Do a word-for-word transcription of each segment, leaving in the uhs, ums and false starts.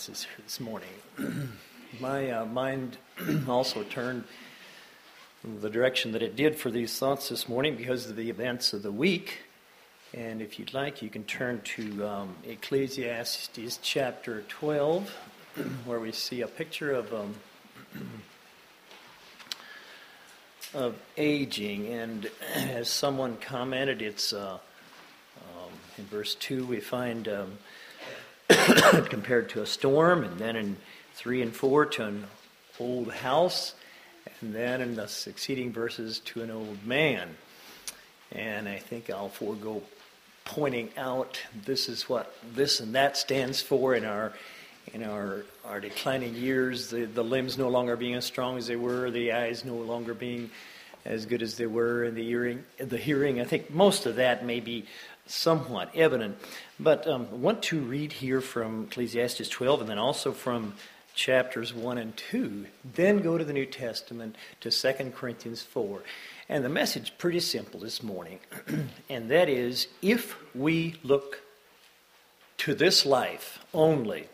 this this morning. My uh, mind also turned the direction that it did for these thoughts this morning because of the events of the week. And if you'd like, you can turn to um, Ecclesiastes chapter twelve, where we see a picture of um, of aging. And as someone commented, it's uh, um, in verse two we find um, compared to a storm, and then in three and four to an old house, and then in the succeeding verses to an old man. And I think I'll forego pointing out this is what this and that stands for in our in our our declining years. The the limbs no longer being as strong as they were, the eyes no longer being as good as they were, and the hearing the hearing. I think most of that may be somewhat evident. But um, I want to read here from Ecclesiastes twelve, and then also from chapters one and two. Then go to the New Testament to Second Corinthians four. And the message is pretty simple this morning, and that is, if we look to this life only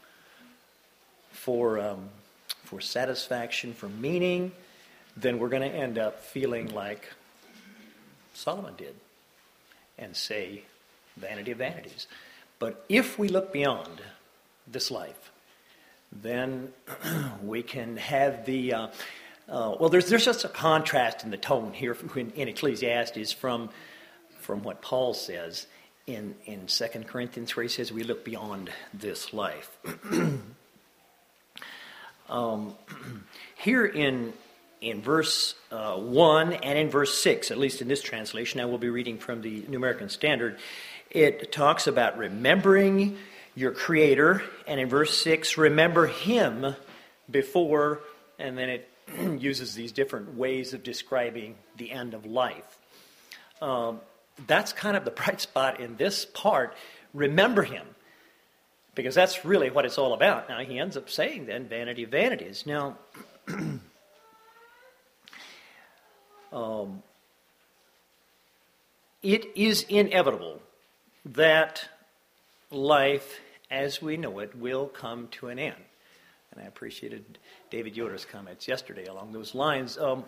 for um, for satisfaction, for meaning, then we're going to end up feeling like Solomon did and say, vanity of vanities. But if we look beyond this life, then we can have the... Uh, Uh, well, there's there's just a contrast in the tone here in, in Ecclesiastes from from what Paul says in in Second Corinthians, where he says we look beyond this life. um, here in in verse uh, one and in verse six, at least in this translation, I will be reading from the New American Standard. It talks about remembering your Creator, and in verse six, remember Him before, and then it uses these different ways of describing the end of life. Um, that's kind of the bright spot in this part. Remember Him, because that's really what it's all about. Now, he ends up saying then, vanity of vanities. Now, um, it is inevitable that life as we know it will come to an end. And I appreciated David Yoder's comments yesterday along those lines. Um,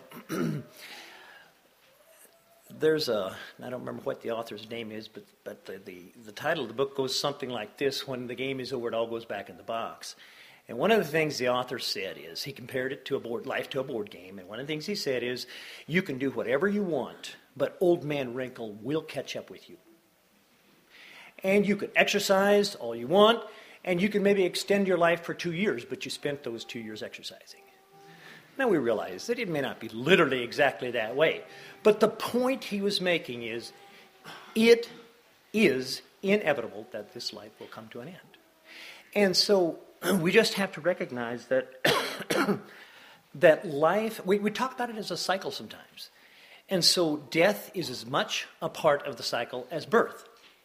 there's a, I don't remember what the author's name is, but but the, the, the title of the book goes something like this: when the game is over, it all goes back in the box. And one of the things the author said is, he compared it to a board, life to a board game, and one of the things he said is, you can do whatever you want, but old man wrinkle will catch up with you. And you can exercise all you want, and you can maybe extend your life for two years, but you spent those two years exercising. Now we realize that it may not be literally exactly that way. But the point he was making is, it is inevitable that this life will come to an end. And so we just have to recognize that that life, we, we talk about it as a cycle sometimes. And so death is as much a part of the cycle as birth.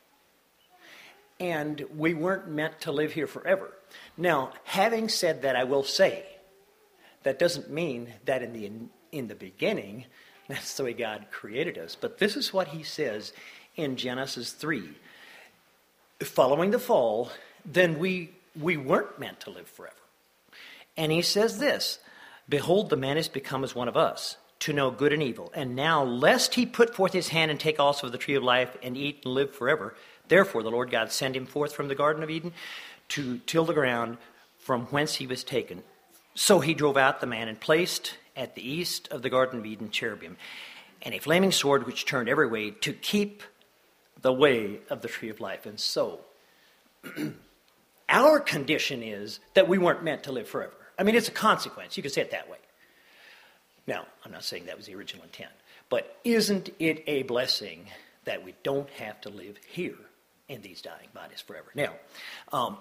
And we weren't meant to live here forever. Now, having said that, I will say, that doesn't mean that in the in the beginning, that's the way God created us. But this is what he says in Genesis three. Following the fall, then we we weren't meant to live forever. And he says this, behold, the man is become as one of us, to know good and evil. And now, lest he put forth his hand and take also of the tree of life and eat and live forever, therefore, the Lord God sent him forth from the Garden of Eden to till the ground from whence he was taken. So he drove out the man and placed at the east of the Garden of Eden cherubim and a flaming sword which turned every way to keep the way of the tree of life. And so, our condition is that we weren't meant to live forever. I mean, it's a consequence. You can say it that way. Now, I'm not saying that was the original intent. But isn't it a blessing that we don't have to live here in these dying bodies forever? Now, um,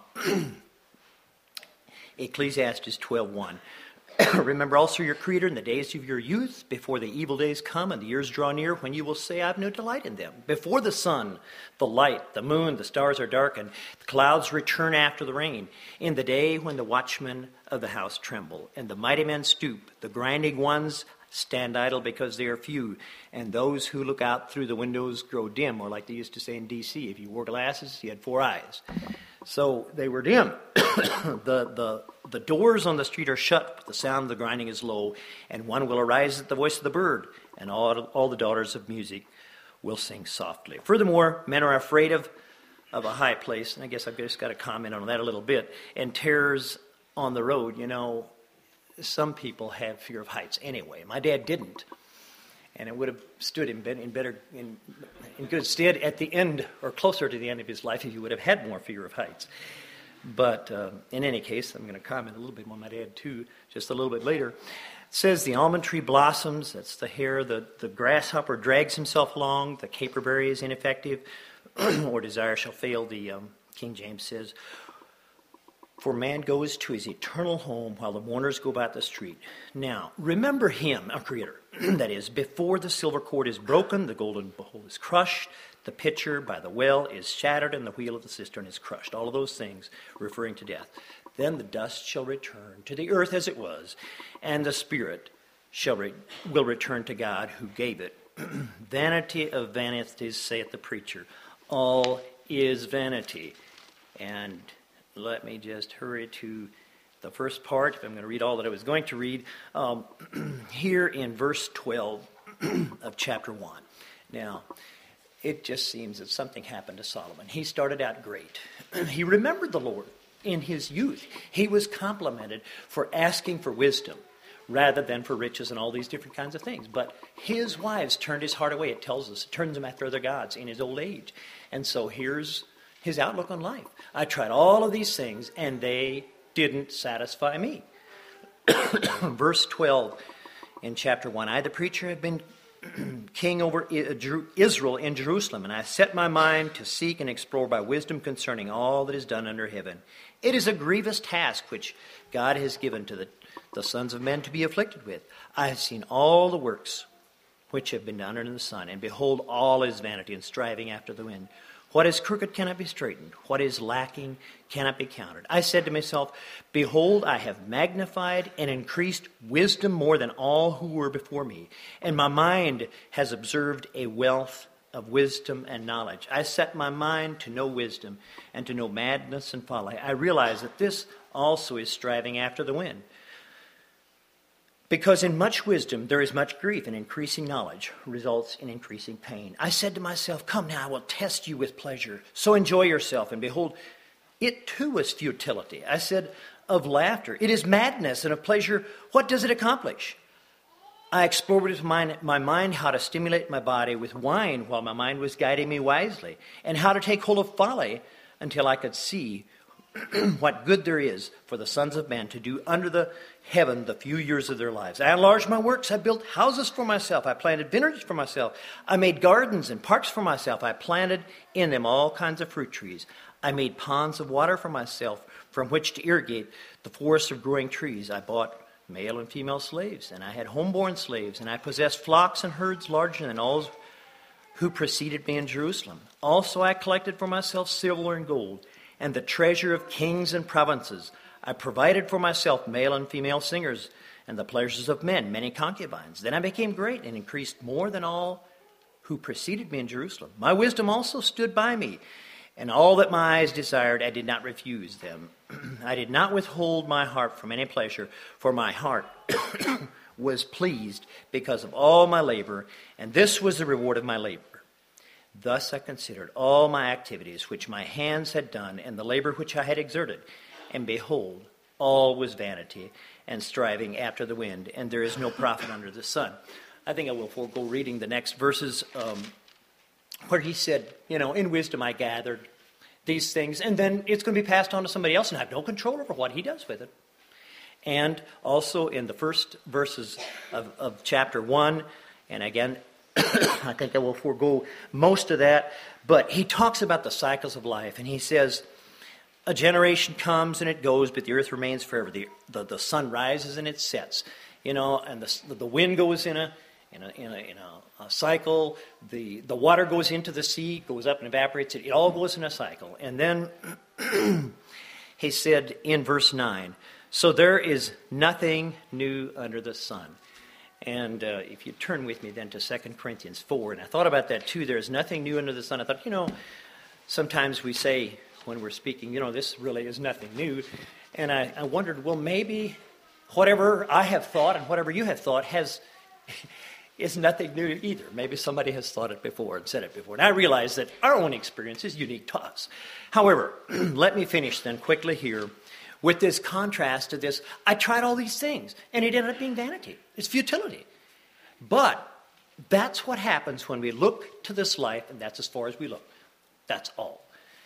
Ecclesiastes twelve one. Remember also your Creator in the days of your youth, before the evil days come and the years draw near, when you will say, I have no delight in them. Before the sun, the light, the moon, the stars are darkened, the clouds return after the rain. In the day when the watchmen of the house tremble, and the mighty men stoop, the grinding ones stand idle because they are few, and those who look out through the windows grow dim, or like they used to say in D C, if you wore glasses, you had four eyes. So they were dim. the, the, the doors on the street are shut, but the sound of the grinding is low, and one will arise at the voice of the bird, and all, all the daughters of music will sing softly. Furthermore, men are afraid of, of a high place, and I guess I've just got to comment on that a little bit, and terrors on the road. You know, some people have fear of heights anyway. My dad didn't. And it would have stood him in better, in, in good stead at the end, or closer to the end of his life, if he would have had more fear of heights. But uh, in any case, I'm going to comment a little bit on my dad too, just a little bit later. It says the almond tree blossoms, that's the hare, the, the grasshopper drags himself along, the caperberry is ineffective, or desire shall fail, the um, King James says. For man goes to his eternal home while the mourners go about the street. Now, remember him, our Creator. That is, before the silver cord is broken, the golden bowl is crushed, the pitcher by the well is shattered, and the wheel of the cistern is crushed. All of those things referring to death. Then the dust shall return to the earth as it was, and the spirit shall re- will return to God who gave it. Vanity of vanities, saith the preacher. All is vanity. And let me just hurry to the first part, if I'm going to read all that I was going to read, um, here in verse twelve of chapter one. Now, it just seems that something happened to Solomon. He started out great. He remembered the Lord in his youth. He was complimented for asking for wisdom rather than for riches and all these different kinds of things. But his wives turned his heart away, it tells us. It turns him after other gods in his old age. And so here's his outlook on life. I tried all of these things, and they didn't satisfy me. Verse twelve in chapter one. I, the preacher, have been king over Israel in Jerusalem, and I set my mind to seek and explore by wisdom concerning all that is done under heaven. It is a grievous task which God has given to the, the sons of men to be afflicted with. I have seen all the works which have been done under the sun, and behold, all is vanity and striving after the wind. What is crooked cannot be straightened. What is lacking cannot be counted. I said to myself, behold, I have magnified and increased wisdom more than all who were before me. And my mind has observed a wealth of wisdom and knowledge. I set my mind to know wisdom and to know madness and folly. I realize that this also is striving after the wind. Because in much wisdom there is much grief, and increasing knowledge results in increasing pain. I said to myself, come now, I will test you with pleasure. So enjoy yourself. And behold, it too was futility. I said, of laughter, it is madness, and of pleasure, what does it accomplish? I explored with my, my mind how to stimulate my body with wine while my mind was guiding me wisely, and how to take hold of folly until I could see what good there is for the sons of men to do under the heaven the few years of their lives. I enlarged my works. I built houses for myself. I planted vineyards for myself. I made gardens and parks for myself. I planted in them all kinds of fruit trees. I made ponds of water for myself from which to irrigate the forests of growing trees. I bought male and female slaves, and I had homeborn slaves, and I possessed flocks and herds larger than all who preceded me in Jerusalem. Also I collected for myself silver and gold, and the treasure of kings and provinces. I provided for myself male and female singers, and the pleasures of men, many concubines. Then I became great and increased more than all who preceded me in Jerusalem. My wisdom also stood by me, and all that my eyes desired, I did not refuse them. I did not withhold my heart from any pleasure, for my heart was pleased because of all my labor, and this was the reward of my labor. Thus I considered all my activities which my hands had done, and the labor which I had exerted. And behold, all was vanity and striving after the wind, and there is no profit under the sun. I think I will forego reading the next verses um, where he said, you know, in wisdom I gathered these things, and then it's going to be passed on to somebody else, and I have no control over what he does with it. And also in the first verses of, of chapter one, and again, I think I will forego most of that, but he talks about the cycles of life, and he says, a generation comes and it goes, but the earth remains forever. The, the, the sun rises and it sets, you know, and the, the wind goes in a in a, in a, in a, a cycle. The, the water goes into the sea, goes up and evaporates. It, it all goes in a cycle. And then he said in verse nine, so there is nothing new under the sun. And uh, if you turn with me then to Second Corinthians four, and I thought about that too. There is nothing new under the sun. I thought, you know, sometimes we say, when we're speaking, you know, this really is nothing new. And I, I wondered, well, maybe whatever I have thought and whatever you have thought has is nothing new either. Maybe somebody has thought it before and said it before. And I realize that our own experience is unique to us. However, let me finish then quickly here with this contrast to this. I tried all these things, and it ended up being vanity. It's futility. But that's what happens when we look to this life, and that's as far as we look. That's all.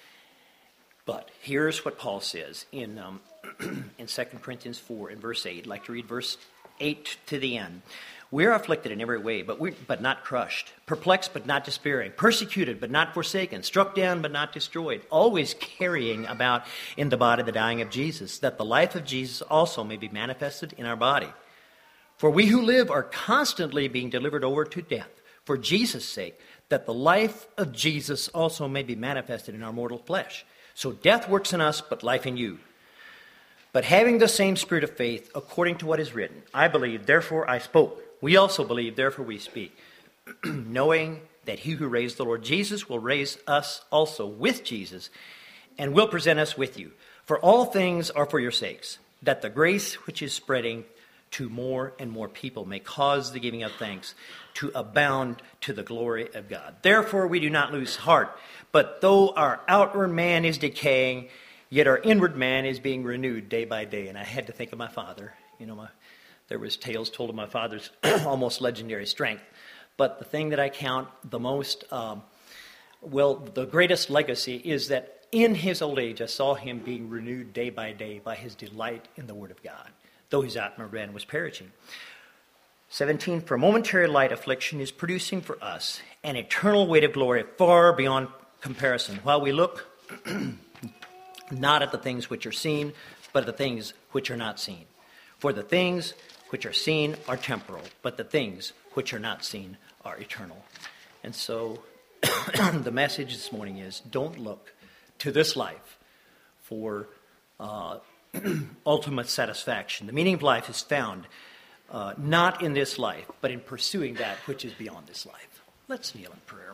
But here's what Paul says in um, in Second Corinthians four in verse eight. I'd like to read verse eight to the end. We are afflicted in every way, but we, but not crushed, perplexed but not despairing, persecuted but not forsaken, struck down but not destroyed, always carrying about in the body the dying of Jesus, that the life of Jesus also may be manifested in our body. For we who live are constantly being delivered over to death for Jesus' sake, that the life of Jesus also may be manifested in our mortal flesh. So death works in us, but life in you. But having the same spirit of faith, according to what is written, I believe, therefore I spoke. We also believe, therefore we speak, knowing that he who raised the Lord Jesus will raise us also with Jesus, and will present us with you. For all things are for your sakes, that the grace which is spreading to more and more people may cause the giving of thanks to abound to the glory of God. Therefore we do not lose heart, but though our outward man is decaying, yet our inward man is being renewed day by day. And I had to think of my father. You know, my, there was tales told of my father's almost legendary strength. But the thing that I count the most, um, well, the greatest legacy is that in his old age, I saw him being renewed day by day by his delight in the Word of God, though his outward man was perishing. seventeen, for momentary light affliction is producing for us an eternal weight of glory far beyond comparison, while we look not at the things which are seen, but at the things which are not seen. For the things which are seen are temporal, but the things which are not seen are eternal. And so the message this morning is, don't look to this life for uh, ultimate satisfaction. The meaning of life is found uh, not in this life, but in pursuing that which is beyond this life. Let's kneel in prayer.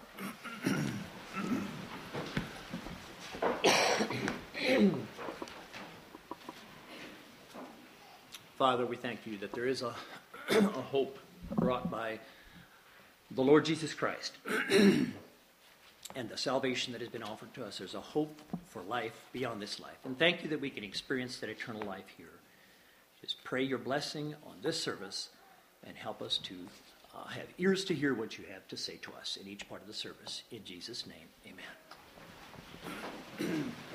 Father, we thank you that there is a, a hope brought by the Lord Jesus Christ and the salvation that has been offered to us. There's a hope for life beyond this life. And thank you that we can experience that eternal life here. Just pray your blessing on this service and help us to uh, have ears to hear what you have to say to us in each part of the service. In Jesus' name, amen.